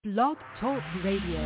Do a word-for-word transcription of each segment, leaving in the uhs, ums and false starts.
Blog Talk Radio.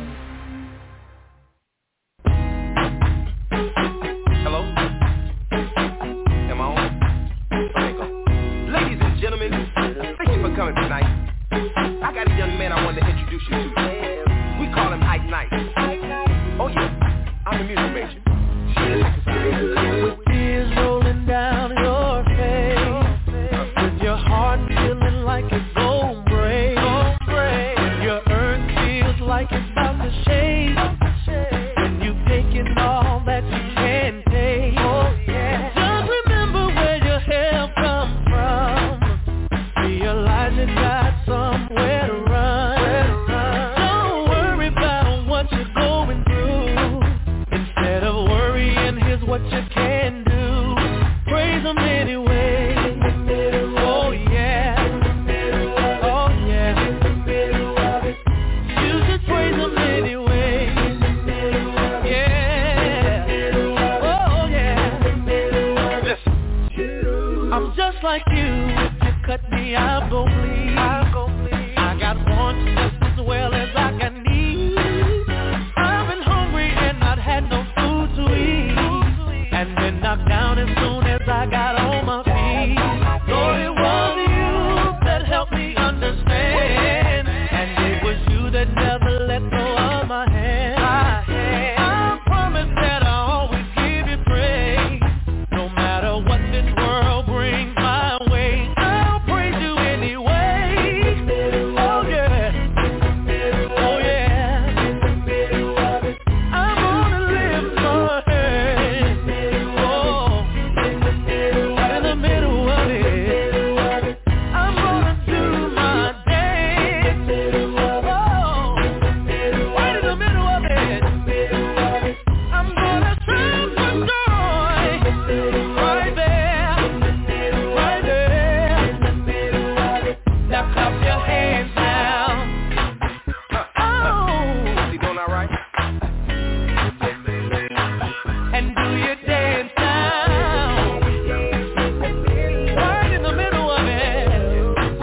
Hello? Am I on? Okay, go. Ladies and gentlemen, thank you for coming tonight. I got a young man I wanted to introduce you to. We call him Ike Night. Oh yeah, I'm a music major. With tears rolling down your face, with your heart feeling like it's gon' break, when your earth feels like it's about to shake, when you've taken all that you can take, just remember where your help comes from. Realize you got somewhere to run. Don't worry about what you're going through. Instead of worrying, here's what you can do. Praise him anyway. Oh yeah. Oh yeah. You should praise him anyway. Yeah. Oh yeah. Listen. I'm just like you. If you cut me, I'll go bleed. I got wants just as well as I got needs. I've been hungry and not had no food to eat, and been knocked down as soon as I got on my feet. Lord, it was you that helped me understand, and it was you that never let go of my hand. I promise that I'll always give you praise, no matter what this world brings my way. I'll praise you anyway. Oh yeah. Oh yeah. I'm gonna lift my hand. Oh, right in the middle of it. I'm gonna do my dance. Oh, right in the middle of it. I'm gonna shout for joy. Right there. Right there. Now clap your hands now. Oh, You doing all right? and do your dance now. Right in the middle of it.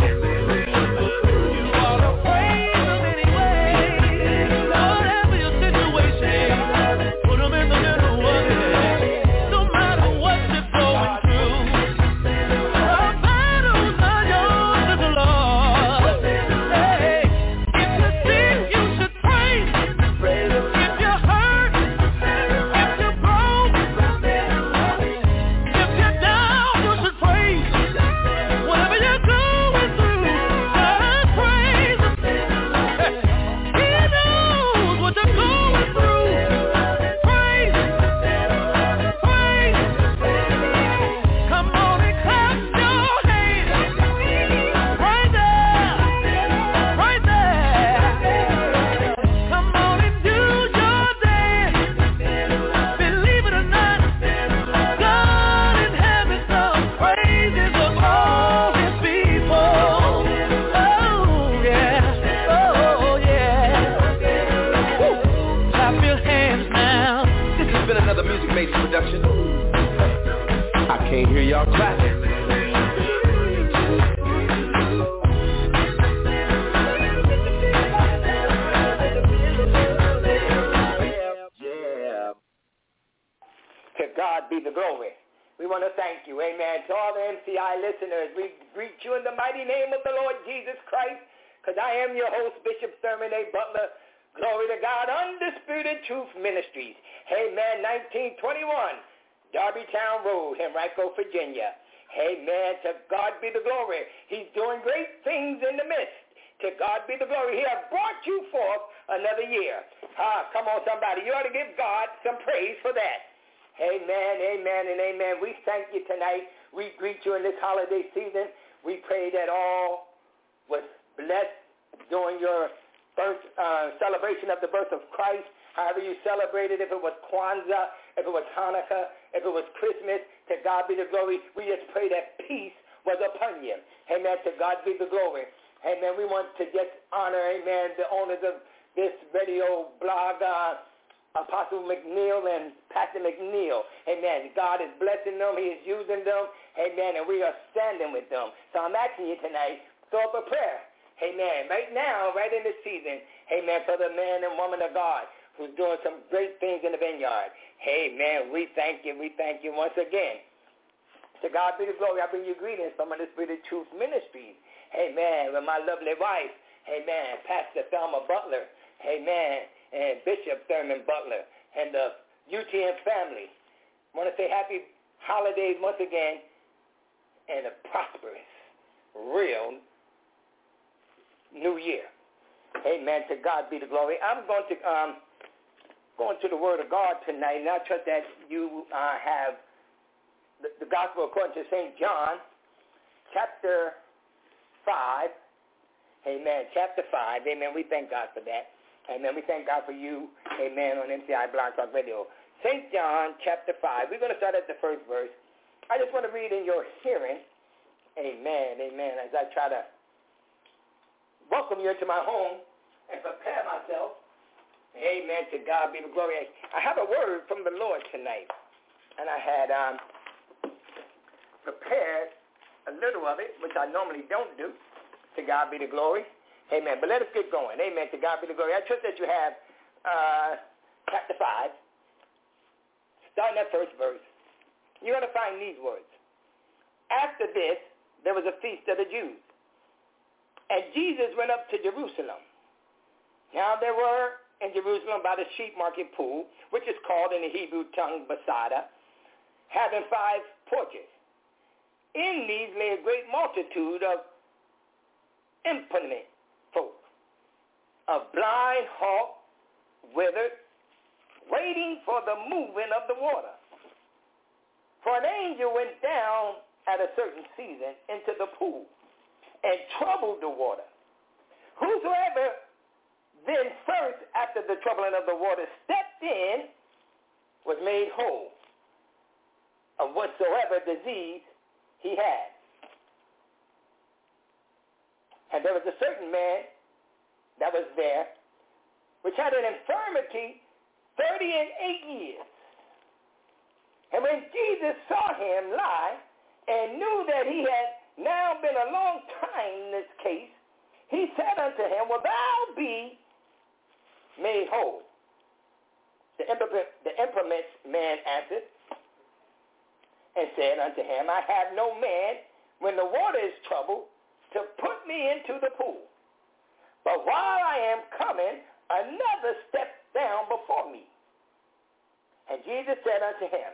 You ought to praise him anyway. Whatever your situation, put him in the middle of it. No matter what you're going through, the battle's not yours, it's the Lord. Hey, if you're sick, you should praise. If you're hurt, if you're broke, if you're down, you should praise. Whatever you're going through, just praise him. He knows what you're going through. Praise, praise. Come on and clap your hands. Right there, right there. Come on and do your dance. Believe it or not, God in heaven sung praises of all his people. Oh yeah, oh yeah. Woo. Clap your hands now. This has been another Music Major production. I can't hear y'all clapping. Yeah. To God be the glory. We want to thank you, amen. To all the M C I listeners, we greet you in the mighty name of the Lord Jesus Christ, because I am your host, Bishop Thurman A. Butler. Glory to God, Undisputed Truth Ministries. Amen, nineteen twenty-one, Darbytown Road, Henrico, Virginia. Amen, to God be the glory. He's doing great things in the midst. To God be the glory. He has brought you forth another year. Ah, come on, somebody. You ought to give God some praise for that. Amen, amen, and amen. We thank you tonight. We greet you in this holiday season. We pray that all was blessed during your birth, uh, celebration of the birth of Christ. However you celebrated, if it was Kwanzaa, if it was Hanukkah, if it was Christmas, to God be the glory. We just pray that peace was upon you. Amen, to God be the glory. Amen, we want to just honor, amen, the owners of this radio blog, uh, Apostle McNeil and Pastor McNeil. Amen. God is blessing them. He is using them. Amen. And we are standing with them. So I'm asking you tonight, throw up a prayer. Amen. Right now, right in this season, amen, for the man and woman of God who's doing some great things in the vineyard. Amen. We thank you. We thank you once again. To God be the glory. I bring you greetings from the Spirit of Truth Ministries. Amen. With my lovely wife. Amen. Pastor Thelma Butler. Amen. And Bishop Thurman Butler. And the U T M family. I want to say happy holidays once again. And a prosperous, real new year. Amen. To God be the glory. I'm going to um, go into the Word of God tonight. And I trust that you uh, have the, the Gospel according to Saint John, chapter five. Amen. Chapter five. Amen. We thank God for that. Amen. We thank God for you. Amen. On M C I Blog Talk Radio. Saint John, chapter five. We're going to start at the first verse. I just want to read in your hearing. Amen. Amen. As I try to welcome you into my home and prepare myself. Amen. To God be the glory. I have a word from the Lord tonight. And I had um, prepared a little of it, which I normally don't do. To God be the glory. Amen. But let us get going. Amen. To God be the glory. I trust that you have uh, chapter five, starting at first verse. You're going to find these words. After this, there was a feast of the Jews. And Jesus went up to Jerusalem. Now there were in Jerusalem by the sheep market pool, which is called in the Hebrew tongue Bethesda, having five porches. In these lay a great multitude of impotent folk, of blind, halt, withered, waiting for the moving of the water. For an angel went down at a certain season into the pool and troubled the water. Whosoever then first, after the troubling of the water, stepped in, was made whole of whatsoever disease he had. And there was a certain man that was there, which had an infirmity thirty and eight years. And when Jesus saw him lie and knew that he had now been a long time in this case, he said unto him, Will thou be made whole? The implement, the implement man answered and said unto him, I have no man when the water is troubled to put me into the pool. But while I am coming, another stepped down before me. And Jesus said unto him,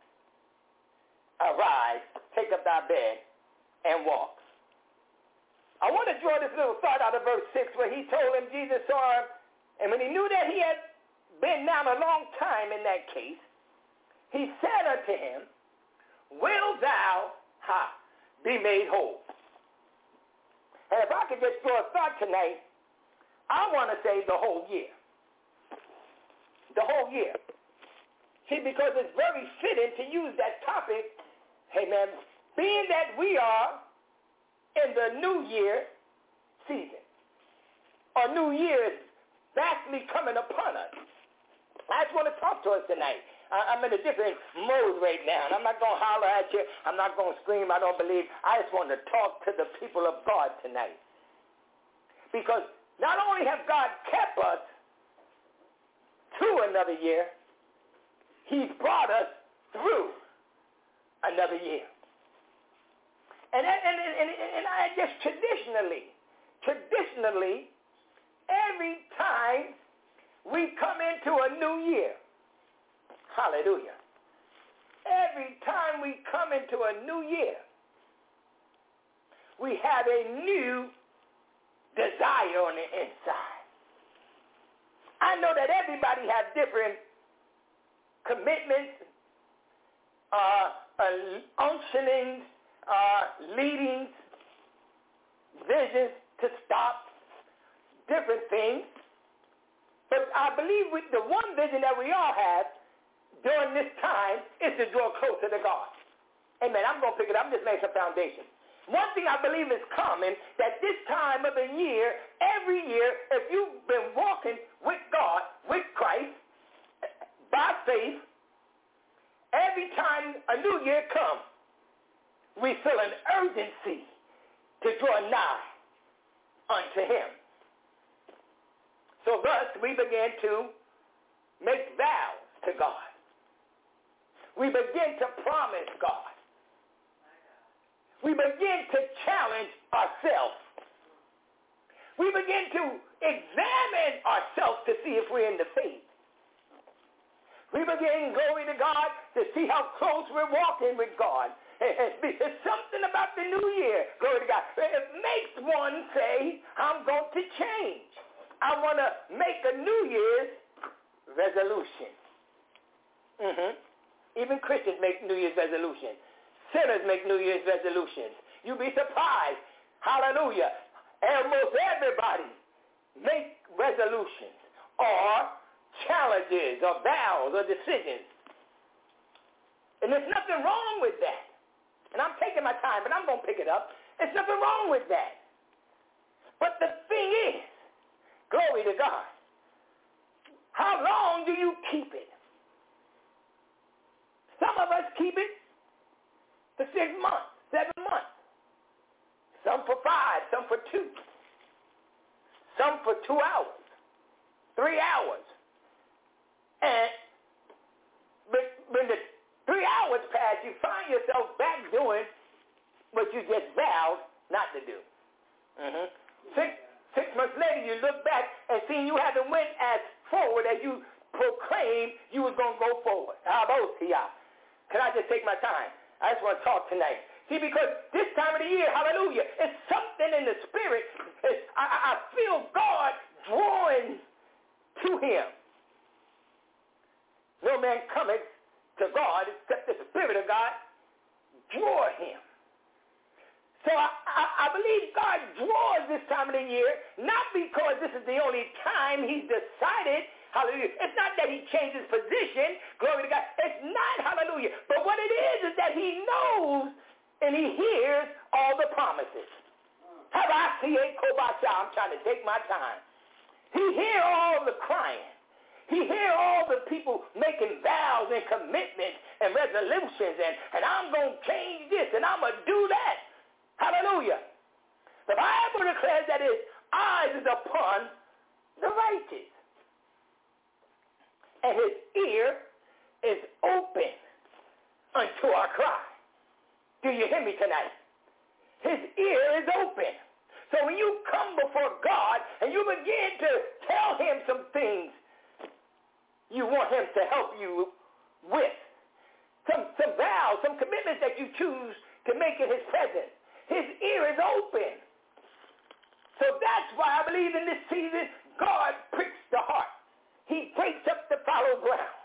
Arise, take up thy bed, and walk. I want to draw this little thought out of verse six where he told him, Jesus saw him, and when he knew that he had been down a long time in that case, he said unto him, Will thou ha, be made whole? And if I could just throw a thought tonight, I want to say the whole year. The whole year. See, because it's very fitting to use that topic, amen, being that we are in the New Year season. Or New Year is vastly coming upon us. I just want to talk to us tonight. I'm in a different mode right now, and I'm not going to holler at you. I'm not going to scream. I don't believe. I just want to talk to the people of God tonight. Because not only have God kept us to another year, he's brought us through another year. And, and, and, and, and I just traditionally, traditionally, every time we come into a new year, hallelujah, every time we come into a new year, we have a new desire on the inside. I know that everybody has different commitments, uh, uh, unctionings, uh, leadings, visions to stop, different things. But I believe with the one vision that we all have during this time is to draw closer to God. Amen. I'm going to pick it up. I'm just laying some foundation. One thing I believe is common, that this time of the year, every year, if you've been walking with God, with Christ, by faith, every time a new year comes, we feel an urgency to draw nigh unto him. So thus we begin to make vows to God. We begin to promise God. We begin to challenge ourselves. We begin to examine ourselves to see if we're in the faith. We begin, glory to God, to see how close we're walking with God. It's something about the new year, glory to God. It makes one say, I'm going to change. I want to make a New Year's resolution. Mm-hmm. Even Christians make New Year's resolutions. Sinners make New Year's resolutions. You'd be surprised. Hallelujah. Almost everybody make resolutions or challenges or vows or decisions. And there's nothing wrong with that. And I'm taking my time, but I'm going to pick it up. There's nothing wrong with that. But the thing is, glory to God, how long do you keep it? Some of us keep it for six months, seven months. Some for five, some for two. Some for two hours, three hours. And when the three hours pass, you find yourself back doing what you just vowed not to do. Mm-hmm. Six, six months later, you look back and see you haven't went as forward as you proclaimed you was going to go forward. How about you? Can I just take my time? I just want to talk tonight. See, because this time of the year, hallelujah, it's something in the spirit. It's, I, I feel God drawing to him. No man cometh to God except the Spirit of God draw him. So I, I, I believe God draws this time of the year, not because this is the only time he's decided, hallelujah. It's not that he changes position, glory to God. It's not, hallelujah. But what it is is that he knows and he hears all the promises. Have I see a kobasha? I'm trying to take my time. He hears all the crying. He hears all the people making vows and commitments and resolutions and, and I'm going to change this and I'm going to do that. Hallelujah. The Bible declares that his eyes is upon the righteous. And his ear is open unto our cry. Do you hear me tonight? His ear is open. So when you come before God and you begin to tell him some things you want him to help you with, some, some vows, some commitments that you choose to make in his presence, his ear is open. So that's why I believe in this season, God pricks the heart. He breaks up the fallow ground.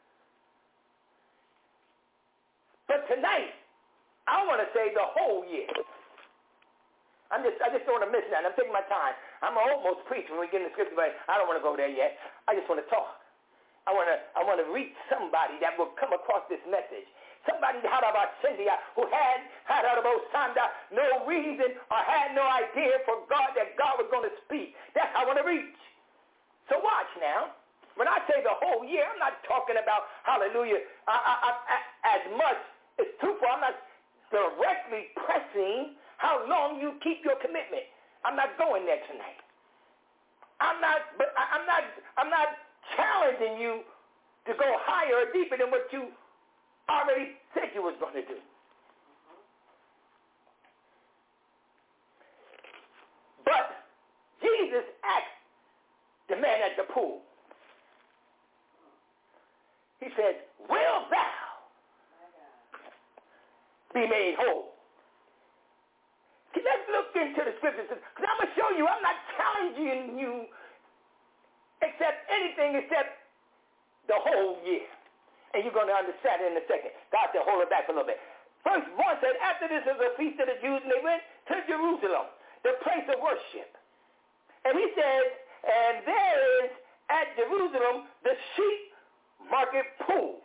But tonight, I want to say the whole year. I'm just, I just don't want to miss that. I'm taking my time. I'm almost preach when we get in the scripture, but I don't want to go there yet. I just want to talk. I want to, I want to reach somebody that will come across this message. Somebody had about Cynthia who had, had about Sanda no reason or had no idea for God that God was going to speak. That's how I want to reach. So watch now. When I say the whole year, I'm not talking about, hallelujah, I, I, I, as much as too far. I'm not directly pressing how long you keep your commitment. I'm not going there tonight. I'm not, but I, I'm not, I'm not challenging you to go higher or deeper than what you already said you was going to do. But Jesus asked the man at the pool. He said, will thou be made whole? Let's look into the scriptures, because I'm going to show you I'm not challenging you except anything except the whole year. And you're going to understand it in a second. God said, hold it back a little bit. Verse one said, after this is the feast of the Jews, and they went to Jerusalem, the place of worship. And he said, and there is at Jerusalem the sheep market pool.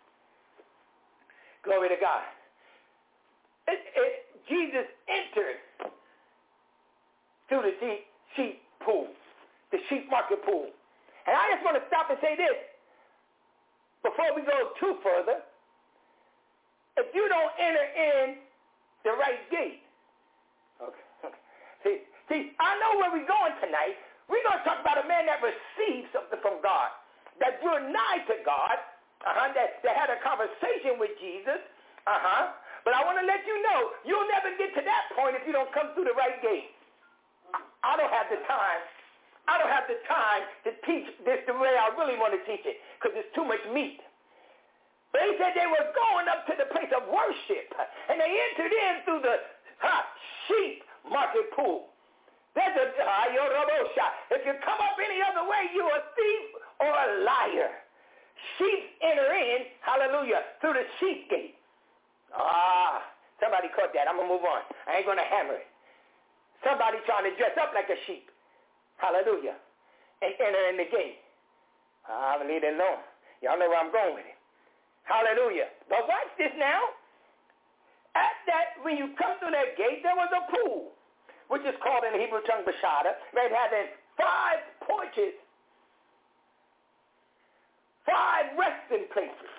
Glory to God. It, it, Jesus entered through the sheep, sheep pool, the sheep market pool. And I just want to stop and say this. Before we go too further, if you don't enter in the right gate, okay, okay. See, See, I know where we're going tonight. We're going to talk about a man that received something from God, that drew nigh to God, uh-huh, that, that had a conversation with Jesus, uh-huh. But I want to let you know, you'll never get to that point if you don't come through the right gate. I don't have the time. I don't have the time to teach this the way I really want to teach it because it's too much meat. But he said they were going up to the place of worship, and they entered in through the huh, sheep market pool. There's a, uh, if you come up any other way, you're a thief or a liar. Sheep enter in, hallelujah, through the sheep gate. Ah, somebody caught that. I'm going to move on. I ain't going to hammer it. Somebody trying to dress up like a sheep, hallelujah, and enter in the gate. I'll leave it alone. Y'all know where I'm going with it. Hallelujah. But watch this now. At that, when you come through that gate, there was a pool, which is called in the Hebrew tongue Bashada, that had five porches, five resting places,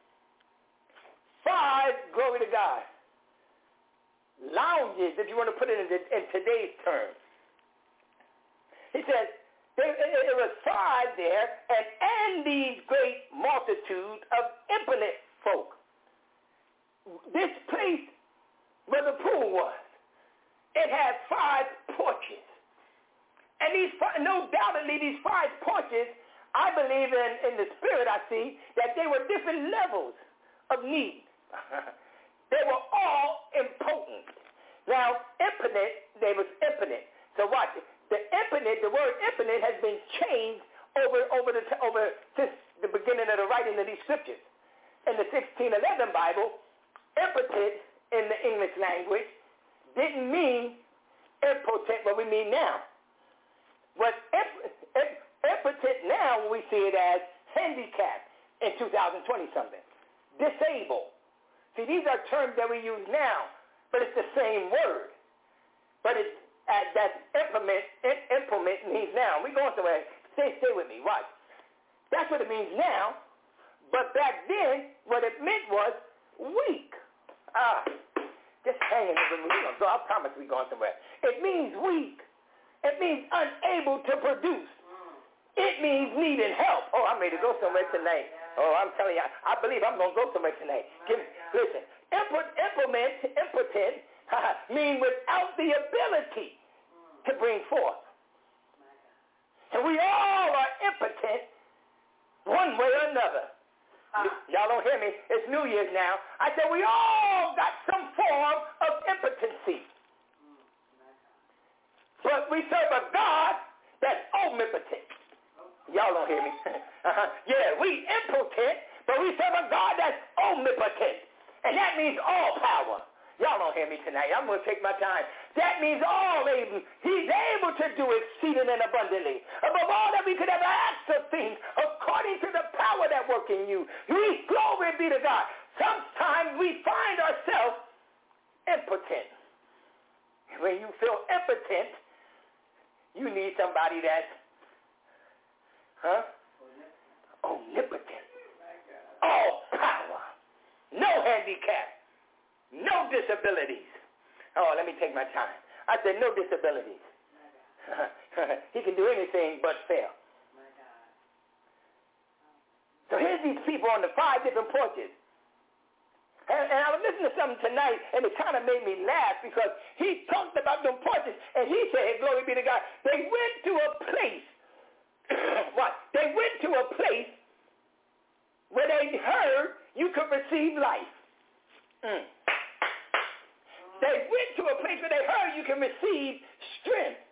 five, glory to God, lounges, if you want to put it in, the, in today's terms. He says, there, there was five there, and, and these great multitude of impotent folk. This place where the pool was, it had five porches. And these five, no doubtedly, these five porches, I believe in, in the spirit I see, that they were different levels of need. They were all impotent. Now, impotent, they was impotent. So watch it. The impotent, the word impotent has been changed over, over, the, over since the beginning of the writing of these scriptures. In the sixteen eleven Bible, impotent in the English language didn't mean impotent what we mean now. What imp- imp- impotent now, we see it as handicapped in two thousand twenty something. Disabled. See, these are terms that we use now, but it's the same word. But it's, uh, that's implement, implement means now. We're going somewhere. Stay, stay with me. Watch. That's what it means now. But back then, what it meant was weak. Ah, just hanging over me. So I promise we're going somewhere. It means weak. It means unable to produce. It means needing help. Oh, I'm ready to go somewhere tonight. Oh, I'm telling you, I, I believe I'm going to go somewhere tonight. Give, listen, implement, implement, impotent mean without the ability to bring forth. And we all are impotent one way or another. Uh, Y'all don't hear me. It's New Year's now. I said we all got some form of impotency. But we serve a God that's omnipotent. Y'all don't hear me. uh-huh. Yeah, we impotent, but we serve a God that's omnipotent. And that means all power. Y'all don't hear me tonight. I'm going to take my time. That means all able. He's able to do exceeding and abundantly, above all that we could ever ask of things, according to the power that works in you. We, glory be to God. Sometimes we find ourselves impotent. When you feel impotent, you need somebody that's Huh? omnipotent. All power. No handicap. No disabilities. Oh, let me take my time. I said no disabilities. He can do anything but fail. So here's these people on the five different porches. And, and I was listening to something tonight, and it kind of made me laugh because he talked about them porches, and he said, glory be to God, they went to a place. What? They went to a place where they heard you could receive life. Mm. They went to a place where they heard you can receive strength.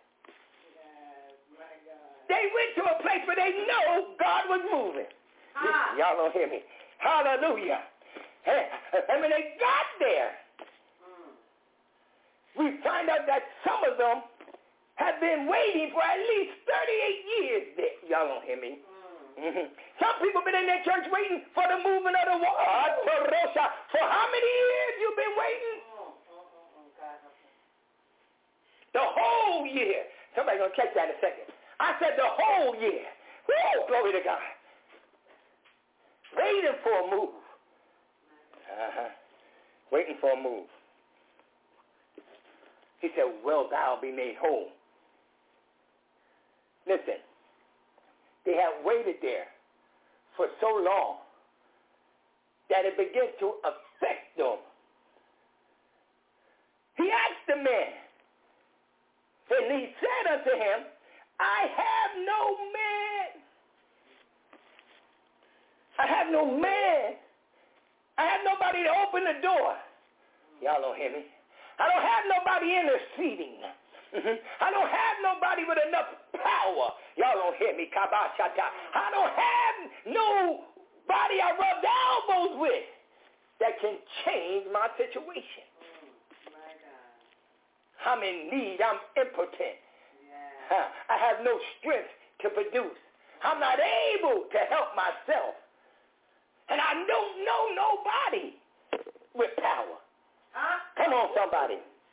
They went to a place where they know God was moving. Ah. Y'all don't hear me. Hallelujah. And when they got there, mm. we find out that some of them have been waiting for at least thirty-eight years there. Y'all don't hear me. Mm. Mm-hmm. Some people been in their church waiting for the movement of the water. For how many years you been waiting? The whole year. Somebody's going to catch that in a second. I said the whole year. Woo, glory to God. Waiting for a move. Uh-huh. Waiting for a move. He said, will thou be made whole? Listen, they had waited there for so long that it began to affect them. He asked the man, and he said unto him, I have no man. I have no man. I have nobody to open the door. Y'all don't hear me. I don't have nobody interceding. Mm-hmm. I don't have nobody with enough power. Y'all don't hear me. Kabashata. I don't have nobody I rub elbows with that can change my situation. Oh, my God. I'm in need. I'm impotent. Yeah. Uh, I have no strength to produce. I'm not able to help myself. And I don't know nobody with power. Huh? Come on, somebody.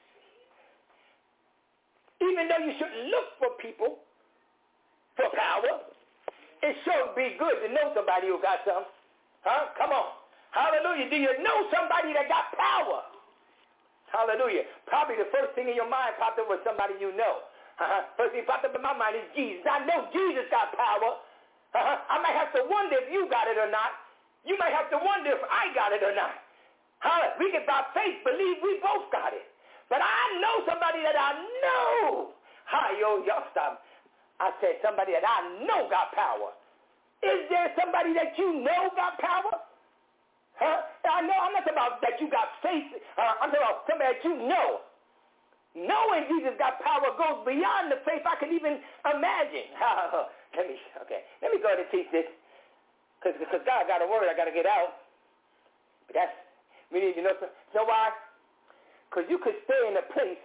Even though you shouldn't look for people for power, it sure be good to know somebody who got some. Huh? Come on. Hallelujah. Do you know somebody that got power? Hallelujah. Probably the first thing in your mind popped up was somebody you know. Uh-huh. First thing popped up in my mind is Jesus. I know Jesus got power. Uh-huh. I might have to wonder if you got it or not. You might have to wonder if I got it or not. Huh? We can by faith believe we both got it. But I know somebody that I know. Hi, yo, y'all stop. I said somebody that I know got power. Is there somebody that you know got power? Huh? I know, I'm not talking about that you got faith. Uh, I'm talking about somebody that you know. Knowing Jesus got power goes beyond the faith I can even imagine. let me, okay, let me go ahead and teach this. Because God got a word I got to get out. But that's, we need to know, know why? Because you could stay in a place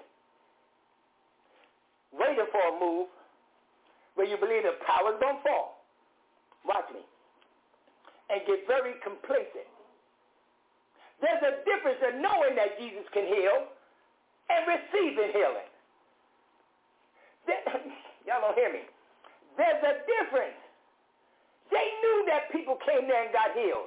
waiting for a move where you believe the power's going to fall. Watch me. And get very complacent. There's a difference in knowing that Jesus can heal and receiving healing. There, y'all don't hear me. There's a difference. They knew that people came there and got healed.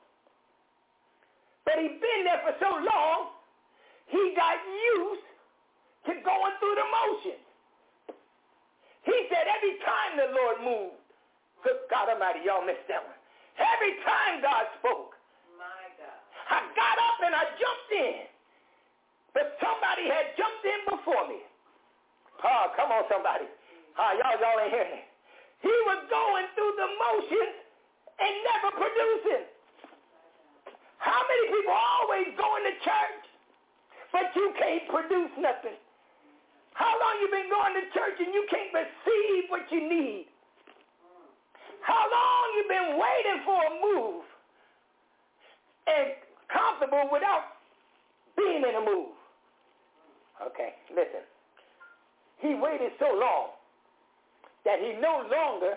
But he'd been there for so long, he got used to going through the motions. He said every time the Lord moved, good God Almighty, y'all missed that one. Every time God spoke, My God. I got up and I jumped in. But somebody had jumped in before me. Oh, come on, somebody. Oh, y'all, y'all ain't hearing it. He was going through the motions and never producing. How many people always going to church, but you can't produce nothing? How long you been going to church and you can't receive what you need? How long you been waiting for a move and comfortable without being in a move? Okay, listen. He waited so long that he no longer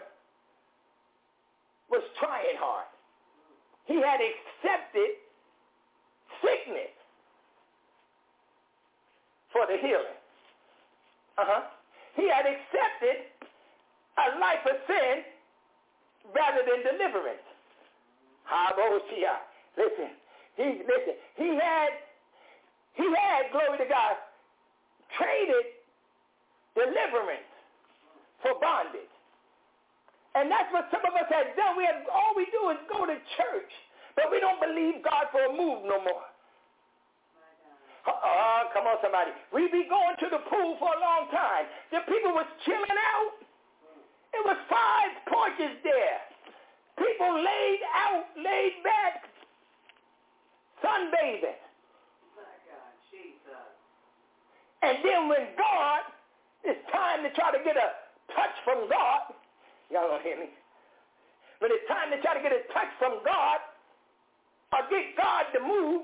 was trying hard. He had accepted sickness for the healing. Uh-huh. He had accepted a life of sin rather than deliverance. Hallelujah. Listen, he listen. He had he had, glory to God, traded deliverance for bondage. And that's what some of us have done. We have, all we do is go to church, but we don't believe God for a move no more. Uh, come on, somebody. We be going to the pool for a long time. The people was chilling out. It was five porches there. People laid out, laid back, sunbathing. My God, Jesus. And then when God, it's time to try to get a touch from God. Y'all don't hear me. When it's time to try to get a touch from God or get God to move,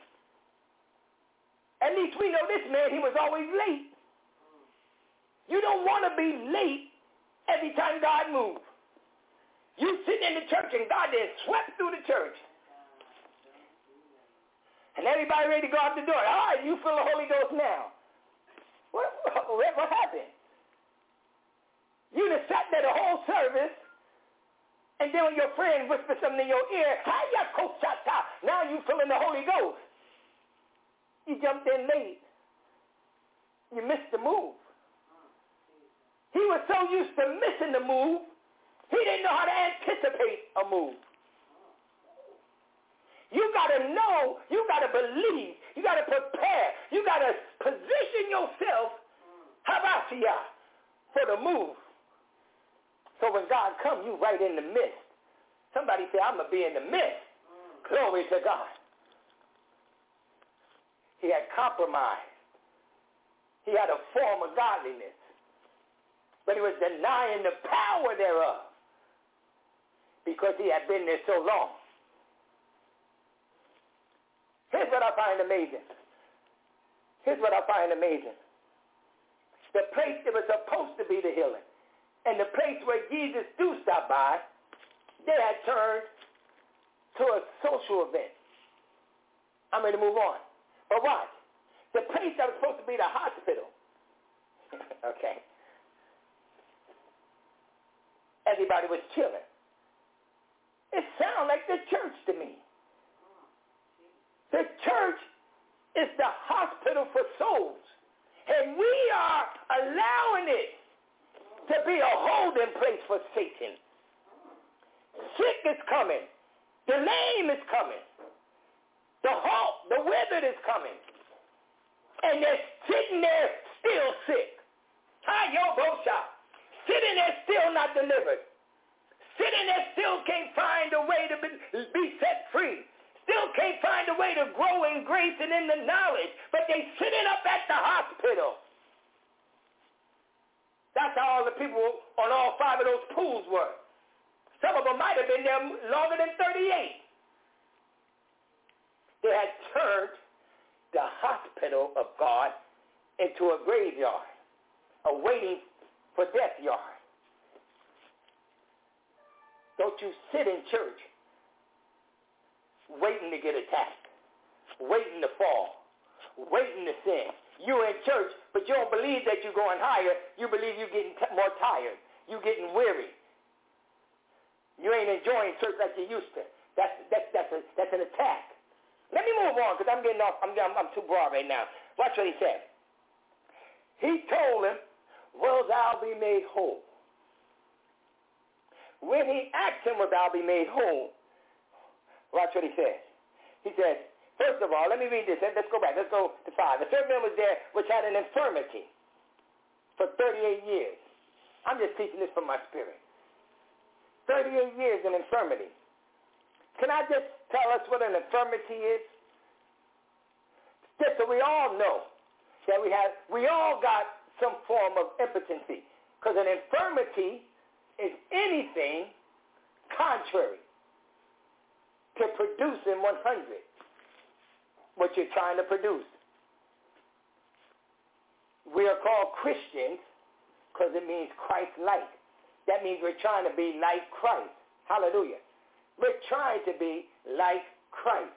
at least we know this man, he was always late. You don't want to be late every time God moves. You sitting in the church and God then swept through the church. And everybody ready to go out the door. All right, you feel the Holy Ghost now. What, what, what happened? You done sat there the whole service, and then when your friend whispers something in your ear, now you feeling the Holy Ghost. You jumped in late. You missed the move. He was so used to missing the move, he didn't know how to anticipate a move. You got to know, you got to believe, you got to prepare, you got to position yourself, habasia, for the move. So when God comes, you right in the midst. Somebody say, I'm going to be in the midst. Mm. Glory to God. He had compromised. He had a form of godliness. But he was denying the power thereof because he had been there so long. Here's what I find amazing. Here's what I find amazing. The place that was supposed to be the healing and the place where Jesus do stop by, they had turned to a social event. I'm ready to move on. But watch. The place that was supposed to be the hospital, okay, everybody was chilling. It sounds like the church to me. The church is the hospital for souls. And we are allowing it to be a holding place for Satan. Sick is coming. The lame is coming. The halt, the withered is coming. And they're sitting there still sick. Hi-yo-bo-sha. Sitting there still not delivered. Sitting there still can't find a way to be, be set free. Still can't find a way to grow in grace and in the knowledge. But they sitting up at the hospital. That's how all the people on all five of those pools were. Some of them might have been there longer than thirty-eight. They had turned the hospital of God into a graveyard, a waiting for death yard. Don't you sit in church waiting to get attacked, waiting to fall, waiting to sin. You're in church, but you don't believe that you're going higher. You believe you're getting t- more tired. You're getting weary. You ain't enjoying church like you used to. That's that's that's a, that's an attack. Let me move on because I'm getting off. I'm, I'm I'm too broad right now. Watch what he said. He told him, "Will thou be made whole?" When he asked him, "Will thou be made whole?" Watch what he said. He said, first of all, let me read this. Let's go back. Let's go to five. The third man was there which had an infirmity for thirty-eight years. I'm just teaching this from my spirit. thirty-eight years in infirmity. Can I just tell us what an infirmity is? Just so we all know that we have, we all got some form of impotency. Because an infirmity is anything contrary to producing one hundred, what you're trying to produce. We are called Christians because it means Christ-like. That means we're trying to be like Christ. Hallelujah. We're trying to be like Christ.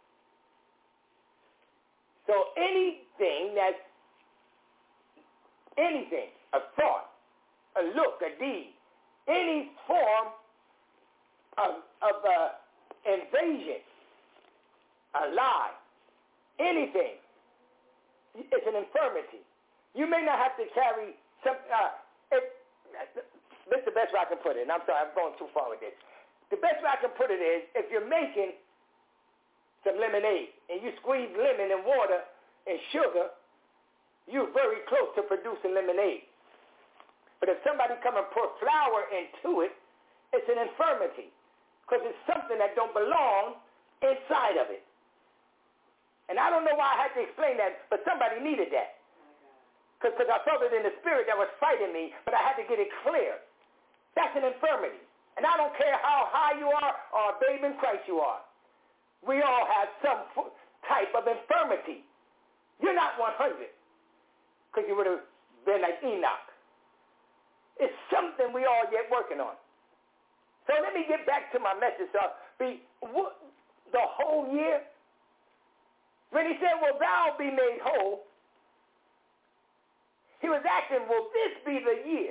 So anything that's, anything, a thought, a look, a deed, any form of, of uh, invasion, a lie, anything, it's an infirmity. You may not have to carry some, uh, if, this is the best way I can put it, and I'm sorry, I'm going too far with this. The best way I can put it is, if you're making some lemonade, and you squeeze lemon and water and sugar, you're very close to producing lemonade. But if somebody come and pour flour into it, it's an infirmity, because it's something that don't belong inside of it. And I don't know why I had to explain that, but somebody needed that. Because I felt it in the spirit that was fighting me, but I had to get it clear. That's an infirmity. And I don't care how high you are or a babe in Christ you are. We all have some type of infirmity. You're not one hundred because you would have been like Enoch. It's something we all yet working on. So let me get back to my message. So be, what, the whole year, when he said, "Will thou be made whole?" he was asking, will this be the year?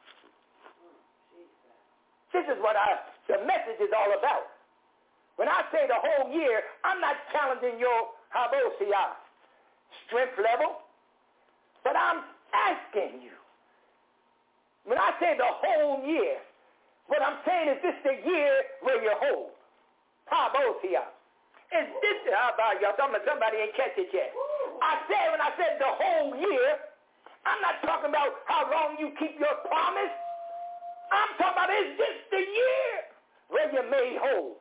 This is what I, the message is all about. When I say the whole year, I'm not challenging your habosia strength level, but I'm asking you, When I say the whole year, what I'm saying is this the year where you're whole. How about here? Is this, how about y'all? Somebody ain't catch it yet. I said, when I said the whole year, I'm not talking about how long you keep your promise. I'm talking about is this the year where you're made whole.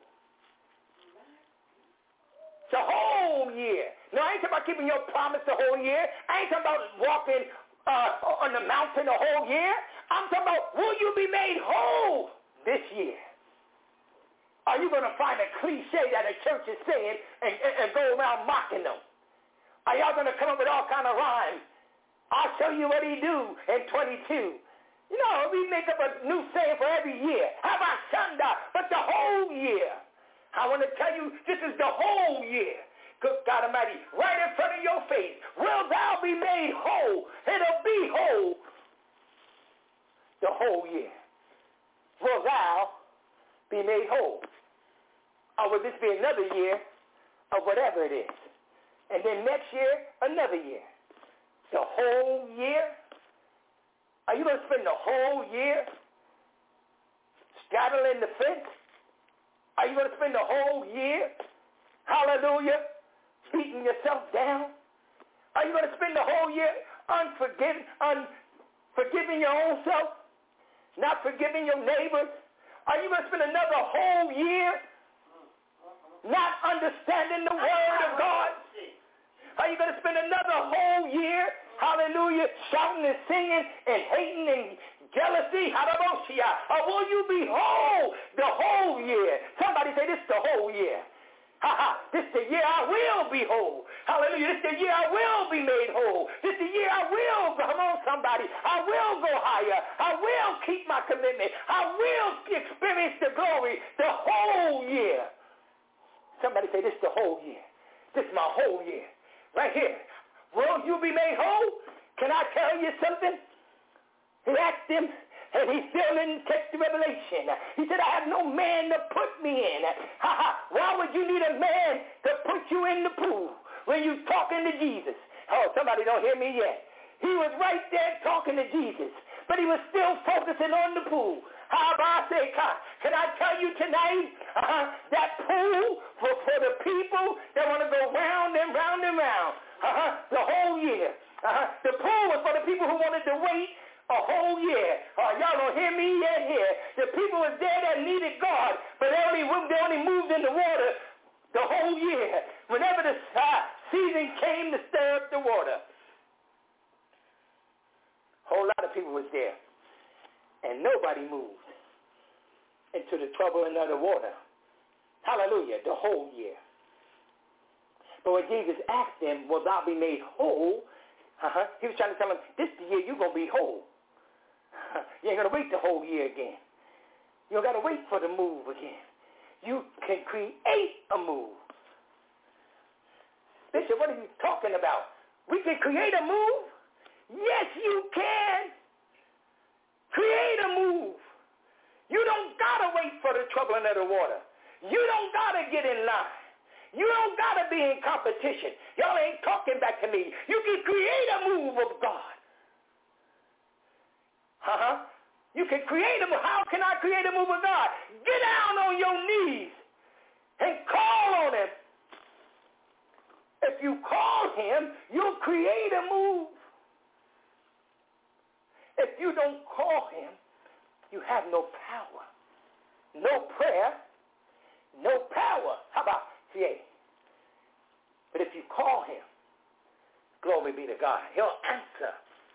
The whole year. No, I ain't talking about keeping your promise the whole year. I ain't talking about walking uh, on the mountain the whole year. I'm talking about will you be made whole this year? Are you going to find a cliche that a church is saying and, and, and go around mocking them? Are y'all going to come up with all kind of rhymes? I'll show you what he do in twenty-two. You know, we make up a new saying for every year. How about Sunday? But the whole year. I want to tell you, this is the whole year. Good God Almighty, right in front of your face. Will thou be made whole? It'll be whole the whole year. Will thou be made whole? Or will this be another year of whatever it is? And then next year, another year. The whole year? Are you going to spend the whole year straddling the fence? Are you going to spend the whole year, hallelujah, beating yourself down? Are you going to spend the whole year unforgiving, unforgiving your own self, not forgiving your neighbors? Are you going to spend another whole year not understanding the word of God? Are you going to spend another whole year, hallelujah, shouting and singing and hating and jealousy? Or will you be whole the whole year? Somebody say, this is the whole year. Ha ha, this is the year I will be whole. Hallelujah, this is the year I will be made whole. This is the year I will, come on somebody, I will go higher. I will keep my commitment. I will experience the glory the whole year. Somebody say, this is the whole year. This is my whole year. Right here. Will you be made whole? Can I tell you something? He asked him, and he still didn't catch the revelation. He said, I have no man to put me in. Ha ha. Why would you need a man to put you in the pool when you talking to Jesus? Oh, somebody don't hear me yet. He was right there talking to Jesus, but he was still focusing on the pool. How about I say, can I tell you tonight, uh, that pool for, for the people that want to go round and round and round uh-huh, the whole year. Uh-huh. The pool was for the people who wanted to wait a whole year. Uh, y'all don't hear me yet here. The people was there that needed God, but they only, they only moved in the water the whole year. Whenever the uh, season came to stir up the water. A whole lot of people was there. And nobody moved into the trouble and the water. Hallelujah, the whole year. But when Jesus asked them, will thou be made whole? Uh-huh, he was trying to tell them, this is the year you're going to be whole. You ain't going to wait the whole year again. You don't got to wait for the move again. You can create a move. Bishop, what are you talking about? We can create a move? Yes, you can. Create a move. You don't got to wait for the troubling of the water. You don't got to get in line. You don't got to be in competition. Y'all ain't talking back to me. You can create a move of God. Uh-huh. You can create a move. How can I create a move of God? Get down on your knees and call on him. If you call him, you'll create a move. If you don't call him, you have no power. No prayer, no power. How about yeah? But if you call him, glory be to God, he'll answer.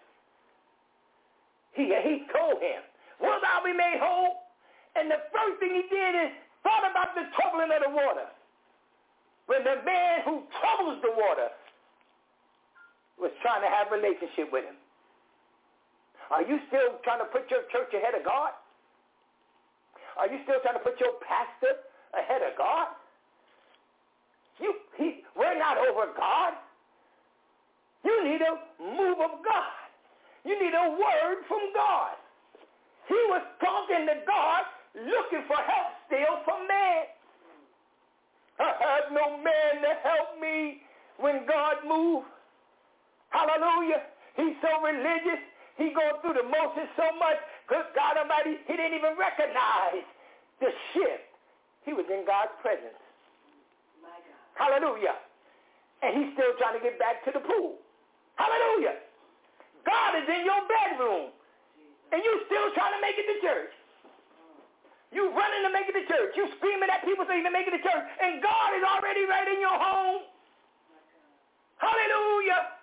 He, he told him, will thou be made whole? And the first thing he did is thought about the troubling of the water. When the man who troubles the water was trying to have a relationship with him. Are you still trying to put your church ahead of God? Are you still trying to put your pastor ahead of God? You, he, we're not over God. You need a move of God. You need a word from God. He was talking to God, looking for help still from man. I have no man to help me when God moves. Hallelujah. He's so religious. He goes through the motions so much good God Almighty, he didn't even recognize the shift. He was in God's presence. My God. Hallelujah. And he's still trying to get back to the pool. Hallelujah. God is in your bedroom, and you still trying to make it to church. You running to make it to church. You screaming at people so you can make it to church, and God is already right in your home. Hallelujah.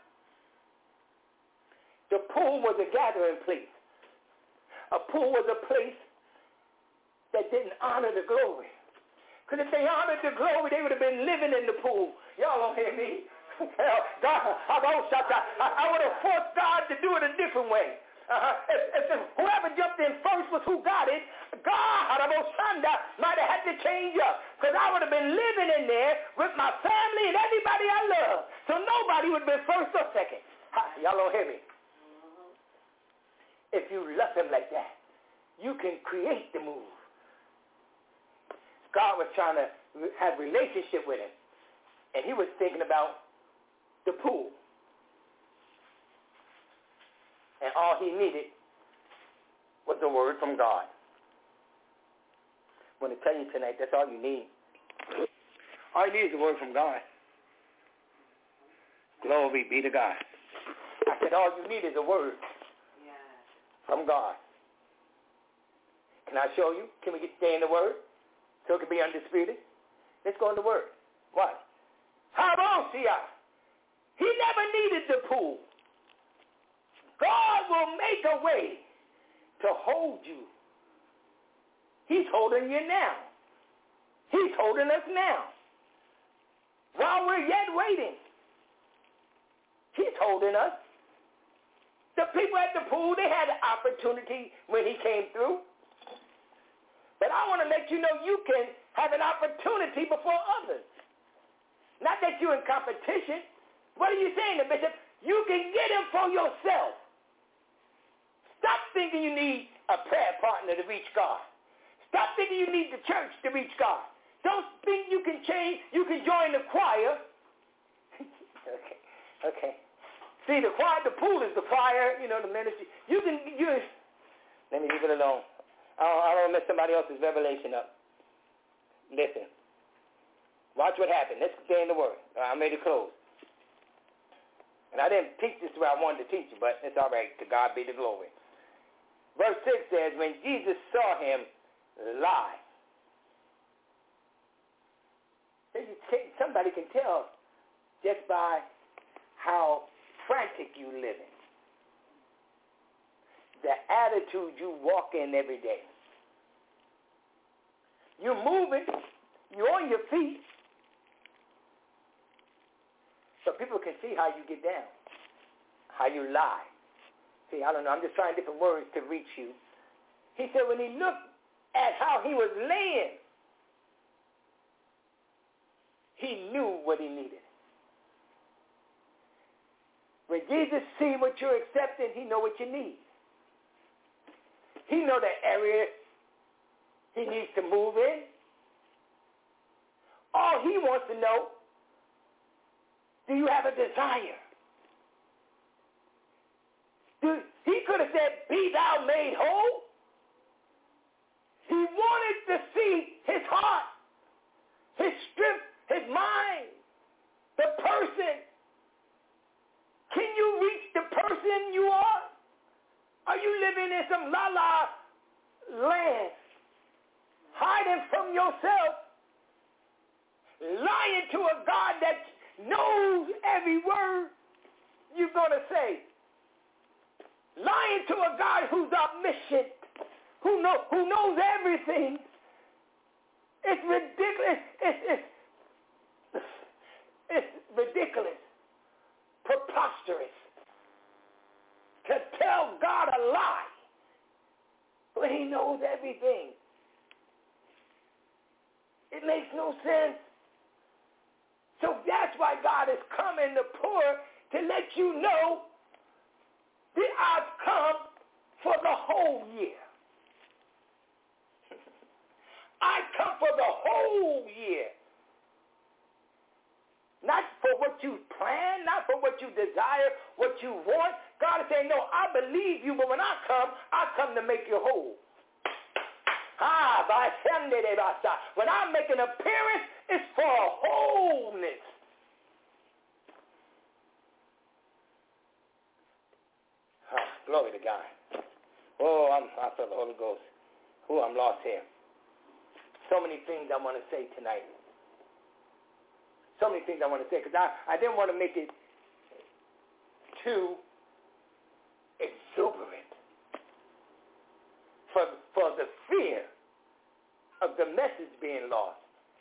The pool was a gathering place. A pool was a place that didn't honor the glory. Because if they honored the glory, they would have been living in the pool. Y'all don't hear me? God, I, I would have forced God to do it a different way. Uh-huh. If, if whoever jumped in first was who got it, God might have had to change up. Because I would have been living in there with my family and everybody I love. So nobody would have been first or second. Y'all don't hear me? If you love him like that, you can create the move. God was trying to have a relationship with him, and he was thinking about the pool. And all he needed was the word from God. I want to tell you tonight, that's all you need. All you need is the word from God. Glory be to God. I said all you need is a word from God. Can I show you? Can we get stay in the word so it can be undisputed? Let's go in the word. What? Habosia. He never needed the pool. God will make a way to hold you. He's holding you now. He's holding us now. While we're yet waiting, he's holding us. The people at the pool, they had an opportunity when he came through. But I want to let you know you can have an opportunity before others. Not that you're in competition. What are you saying, Bishop? You can get him for yourself. Stop thinking you need a prayer partner to reach God. Stop thinking you need the church to reach God. Don't think you can change, you can join the choir. okay, okay. See, the choir, the pool is the choir, you know, the ministry. You can, you, let me leave it alone. I don't, I don't mess somebody else's revelation up. Listen. Watch what happened. Let's stay in the word. I'm ready to close. And I didn't teach this the way I wanted to teach you, but it's all right. To God be the glory. Verse six says, when Jesus saw him lie, somebody can tell just by how frantic you living, the attitude you walk in every day. You're moving, you're on your feet, so people can see how you get down, how you lie. See, I don't know, I'm just trying different words to reach you. He said when he looked at how he was laying, he knew what he needed. When Jesus see what you're accepting, he know what you need. He know the area he needs to move in. All he wants to know, do you have a desire? Do, he could have said, be thou made whole. He wanted to see his heart, his strength, his mind, the person. Can you reach the person you are? Are you living in some la-la land, hiding from yourself, lying to a God that knows every word you're going to say, lying to a God who's omniscient, who, know, who knows everything? It's ridiculous. It's, it's, it's ridiculous, preposterous to tell God a lie when he knows everything. It makes no sense. So that's why God is coming to pour to let you know that I've come for the whole year. I come for the whole year. Not for what you plan, not for what you desire, what you want. God is saying, no, I believe you, but when I come, I come to make you whole. Ah, when I make an appearance, it's for wholeness. Ah, glory to God. Oh, I'm, I feel the Holy Ghost. Oh, I'm lost here. So many things I want to say tonight. So many things I want to say, because I, I didn't want to make it too exuberant for, for the fear of the message being lost.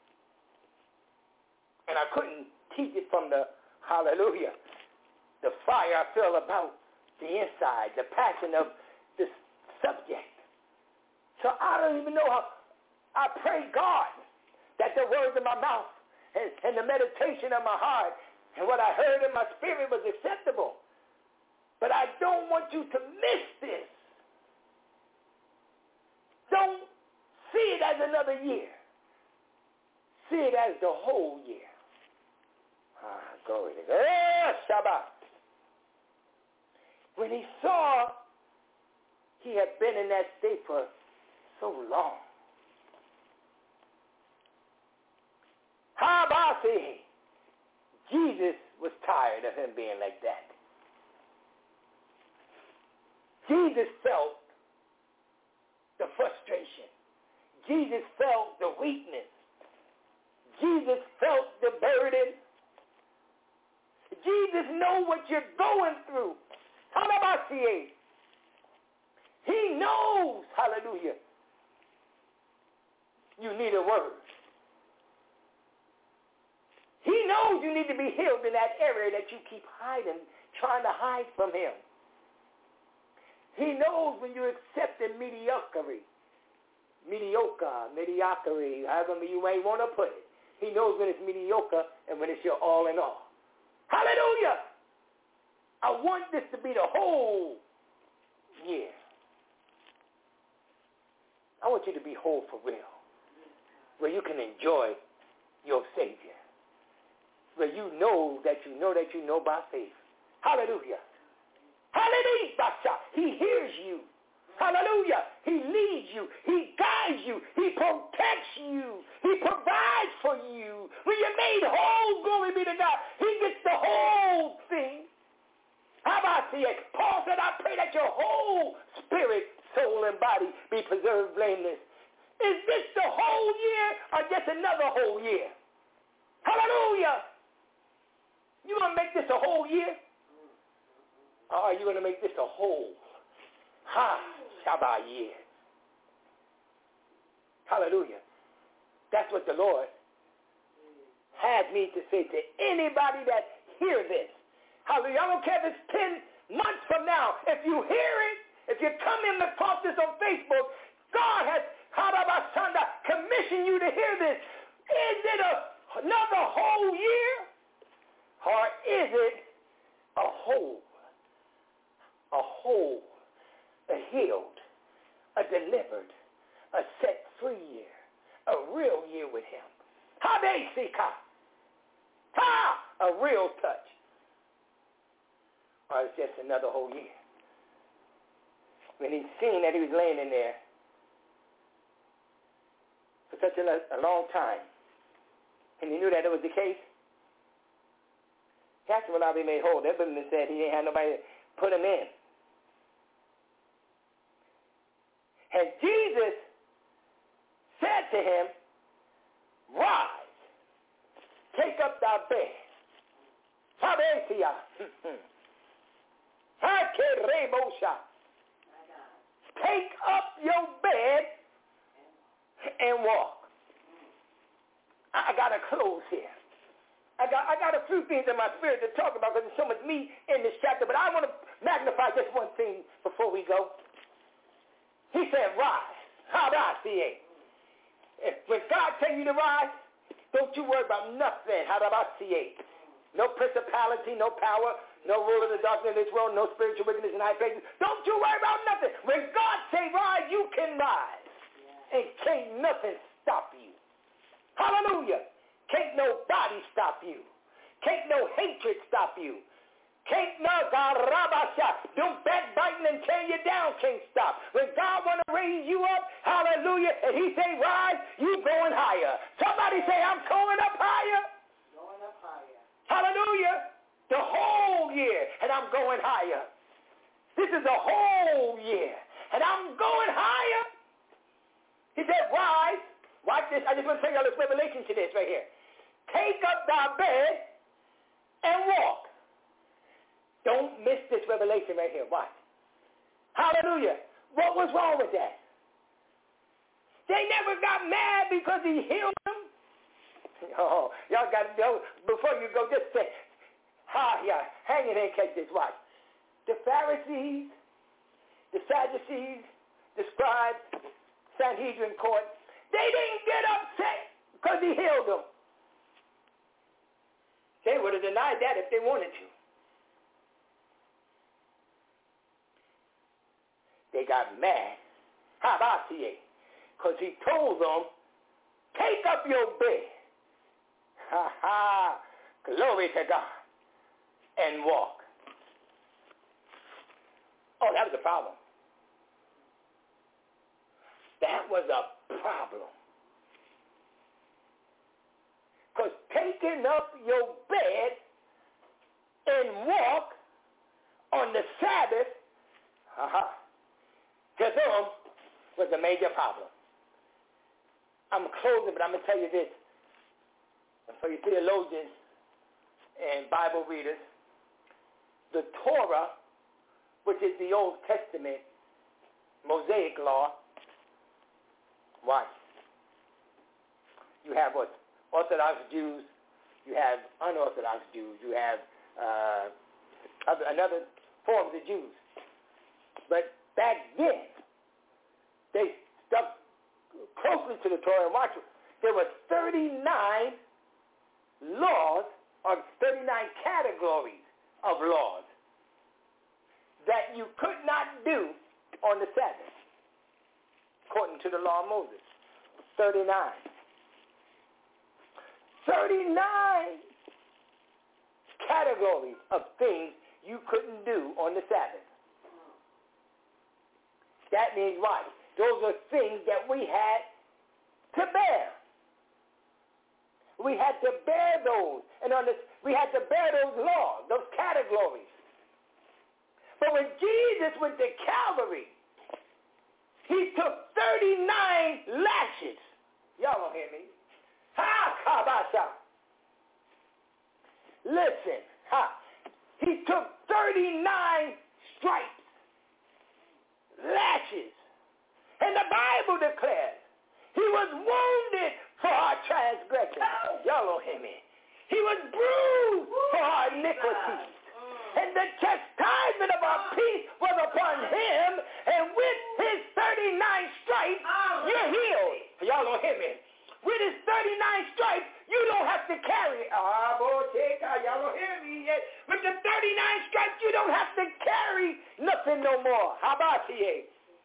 And I couldn't teach it from the, hallelujah, the fire I feel about the inside, the passion of this subject. So I don't even know how. I pray God that the words of my mouth and, and the meditation of my heart and what I heard in my spirit was acceptable. But I don't want you to miss this. Don't see it as another year. See it as the whole year. Ah, glory to God. Eh, Shabbat. When he saw he had been in that state for so long, Habasi, Jesus was tired of him being like that. Jesus felt the frustration. Jesus felt the weakness. Jesus felt the burden. Jesus knows what you're going through. Habasi. He knows, hallelujah, you need a word. He knows you need to be healed in that area that you keep hiding, trying to hide from him. He knows when you're accepting mediocrity, mediocre, mediocrity, however you may want to put it. He knows when it's mediocre and when it's your all in all. Hallelujah! I want this to be the whole year. I want you to be whole for real, where you can enjoy your Savior, where you know that you know that you know by faith. Hallelujah. Hallelujah. He hears you. Hallelujah. He leads you. He guides you. He protects you. He provides for you. When you're made whole, glory be to God, he gets the whole thing. How about it? Paul said, I pray that your whole spirit, soul, and body be preserved blameless. Is this the whole year or just another whole year? Hallelujah. You want to make this a whole year? Or are you going to make this a whole ha Shabbat year? Hallelujah. That's what the Lord had me to say to anybody that hear this. Hallelujah. I don't care if it's ten months from now. If you hear it, if you come in across this on Facebook, God has commissioned you to hear this. Is it a, another whole year? Or is it a whole, a whole, a healed, a delivered, a set free year, a real year with him? Habesika. Ha! A real touch. Or it's just another whole year. When he seen that he was laying in there for such a, a long time, and he knew that it was the case, he asked him, will I be made whole? That wouldn't have said he ain't had nobody to put him in. And Jesus said to him, rise, take up thy bed. Habesia. Take up your bed and walk. I got to close here. I got, I got a few things in my spirit to talk about because there's so much meat in this chapter, but I want to magnify just one thing before we go. He said, rise. How do I see it? If, when God tell you to rise, don't you worry about nothing. How do I see it? No principality, no power, no rule of the darkness of this world, no spiritual wickedness in high places. Don't you worry about nothing. When God say rise, you can rise. Yeah. And can't nothing stop you. Hallelujah. Can't nobody stop you. Can't no hatred stop you. Can't no God rabasha. Don't backbiting and tear you down can't stop. When God want to raise you up, hallelujah, and he say rise, you going higher. Somebody say I'm going up higher. Going up higher. Hallelujah. The whole year, and I'm going higher. This is a whole year, and I'm going higher. He said, rise. Watch this. I just want to tell you this revelation to this right here. Take up thy bed and walk. Don't miss this revelation right here. Watch. Hallelujah. What was wrong with that? They never got mad because he healed them. Oh, y'all got to go. Before you go, just say, ha, yeah, hang in there and catch this. Watch. The Pharisees, the Sadducees, the scribes, Sanhedrin court, they didn't get upset because he healed them. They would have denied that if they wanted to. They got mad. How about you? Because he told them, take up your bed. Ha ha. Glory to God. And walk. Oh, that was a problem. That was a problem. Because taking up your bed and walk on the Sabbath, uh-huh, to them was a major problem. I'm closing, but I'm going to tell you this. For you theologians and Bible readers, the Torah, which is the Old Testament Mosaic law, watch. You have what? Orthodox Jews, you have unorthodox Jews, you have uh, other, another forms of Jews. But back then, they stuck closely to the Torah and watch it. There were thirty-nine laws, or thirty-nine categories of laws that you could not do on the Sabbath, according to the law of Moses. thirty-nine. thirty-nine categories of things you couldn't do on the Sabbath. That means what? Those are things that we had to bear. We had to bear those. And on this, we had to bear those laws, those categories. But when Jesus went to Calvary, he took thirty-nine lashes. Y'all don't hear me. Ha, kabasha. Listen, ha. He took thirty-nine stripes, lashes. And the Bible declares he was wounded for our transgressions. Y'all don't hear me. He was bruised for our iniquities. And the chastisement of our peace was upon him. And with his thirty-nine stripes, you're healed. Y'all don't hear me. With his thirty-nine stripes, you don't have to carry. Ah, boy, y'all don't hear me yet. With the thirty-nine stripes, you don't have to carry nothing no more. How about you?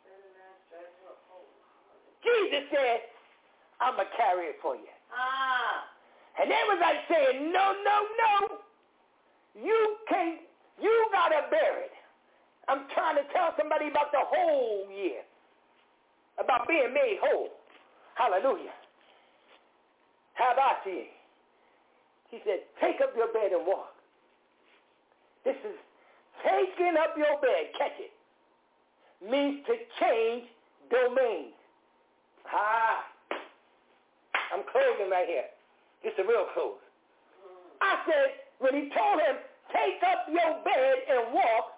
Jesus said, I'm going to carry it for you. Ah. And they was like saying, no, no, no. You can't, you got to bear it. I'm trying to tell somebody about the whole year, about being made whole. Hallelujah. How about you? He said, take up your bed and walk. This is taking up your bed, catch it, means to change domains. Ah, I'm closing right here. This is a real close. I said, when he told him, take up your bed and walk,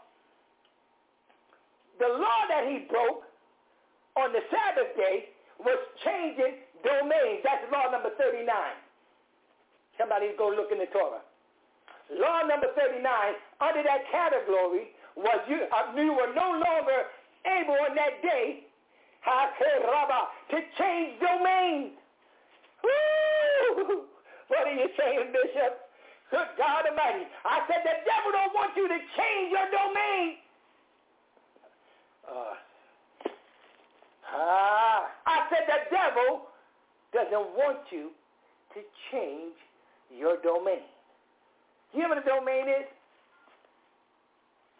the law that he broke on the Sabbath day was changing domains. That's law number thirty-nine. Somebody go look in the Torah. Law number thirty-nine, under that category, was you, uh, you were no longer able on that day to change domains. Woo! What are you saying, Bishop? Good God Almighty. I said the devil don't want you to change your domain. Uh, ah, I said the devil doesn't want you to change your domain. You know what a domain is?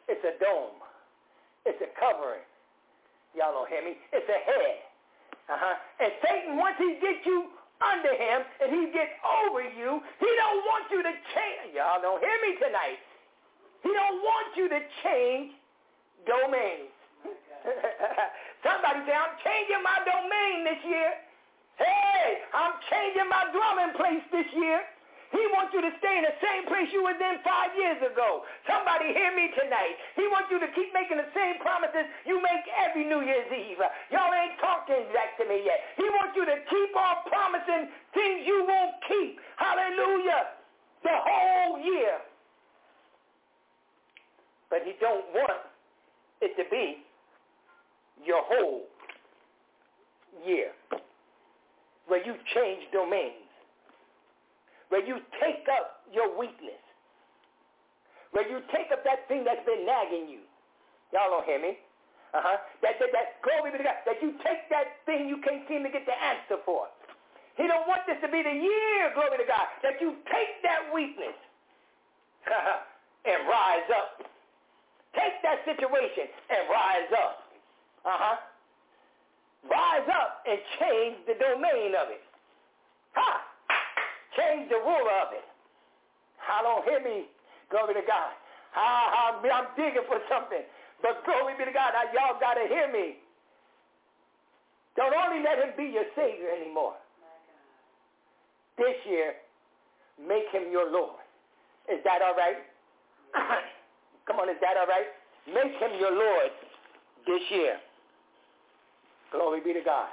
It's a dome. It's a covering. Y'all don't hear me? It's a head. Uh-huh. And Satan, once he gets you under him and he gets over you, he don't want you to change. Y'all don't hear me tonight. He don't want you to change domains. Somebody say, I'm changing my domain this year. Hey, I'm changing my dwelling place this year. He wants you to stay in the same place you was in five years ago. Somebody hear me tonight. He wants you to keep making the same promises you make every New Year's Eve. Y'all ain't talking back to me yet. He wants you to keep on promising things you won't keep. Hallelujah. The whole year. But he don't want it to be your whole year where you change domains, where you take up your weakness, where you take up that thing that's been nagging you. Y'all don't hear me? Uh-huh. That, that, that, glory be to God, that you take that thing you can't seem to get the answer for. He don't want this to be the year, glory to God, that you take that weakness and rise up. Take that situation and rise up. Uh-huh. Rise up and change the domain of it. Ha! Change the ruler of it. I don't hear me, glory to God. I, I'm, I'm digging for something. But glory be to God, now y'all got to hear me. Don't only let him be your Savior anymore. This year, make him your Lord. Is that all right? Come on, is that all right? Make him your Lord this year. Glory be to God.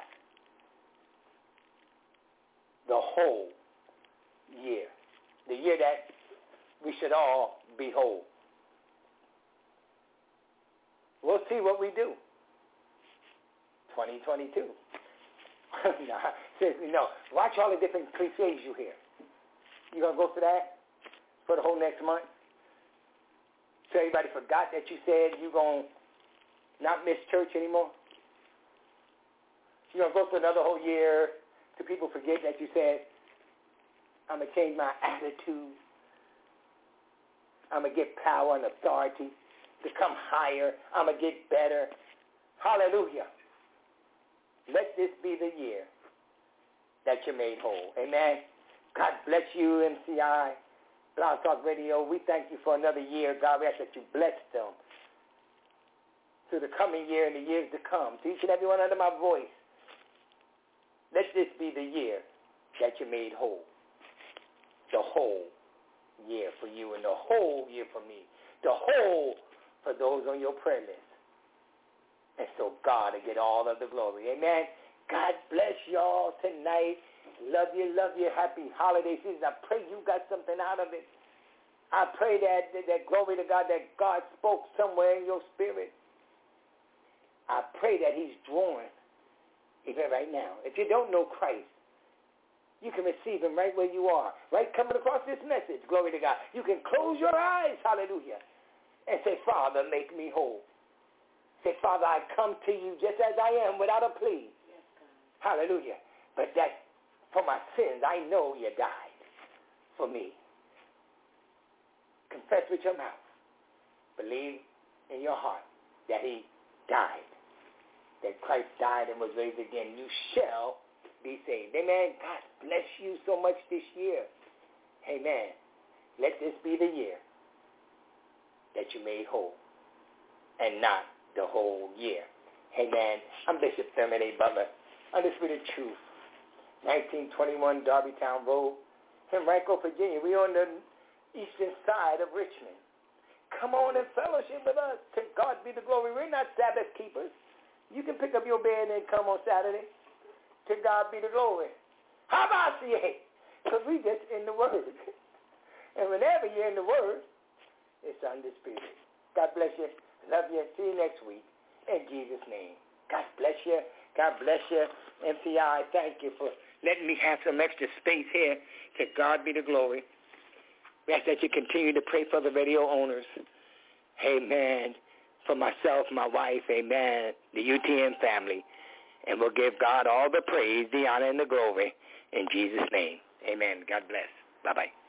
The whole year. The year that we should all be whole. We'll see what we do. twenty twenty-two. No, seriously, no. Watch all the different cliches you hear. You going to go for that for the whole next month? So everybody forgot that you said you're going to not miss church anymore? You're going to go for another whole year till people forget that you said, I'm going to change my attitude. I'm going to get power and authority to come higher. I'm going to get better. Hallelujah. Let this be the year that you're made whole. Amen. God bless you, M C I, Blog Talk Radio. We thank you for another year. God, we ask that you bless them through the coming year and the years to come. To each and every one under my voice, let this be the year that you're made whole. The whole year for you and the whole year for me. The whole for those on your prayer list. And so God will get all of the glory. Amen. God bless y'all tonight. Love you, love you. Happy holiday season. I pray you got something out of it. I pray that, that, that glory to God, that God spoke somewhere in your spirit. I pray that he's drawing even right now. If you don't know Christ, you can receive him right where you are. Right coming across this message, glory to God. You can close your eyes, hallelujah, and say, Father, make me whole. Say, Father, I come to you just as I am without a plea. Yes, hallelujah. But that for my sins, I know you died for me. Confess with your mouth. Believe in your heart that he died, that Christ died and was raised again. You shall be saved. Amen. God bless you so much this year. Amen. Let this be the year that you made whole and not the whole year. Amen. I'm Bishop Thurman A. Butler, Undisputed Truth, nineteen twenty-one Darbytown Road, Henrico, Virginia. We're on the eastern side of Richmond. Come on and fellowship with us. To God be the glory. We're not Sabbath keepers. You can pick up your bed and come on Saturday. To God be the glory. How about you? Because we just in the Word. And whenever you're in the Word, it's undisputed. God bless you. Love you. See you next week. In Jesus' name. God bless you. God bless you. M C I, thank you for letting me have some extra space here. To God be the glory. We ask that you continue to pray for the radio owners. Amen. For myself, my wife, amen, the U T M family. And we'll give God all the praise, the honor, and the glory in Jesus' name. Amen. God bless. Bye-bye.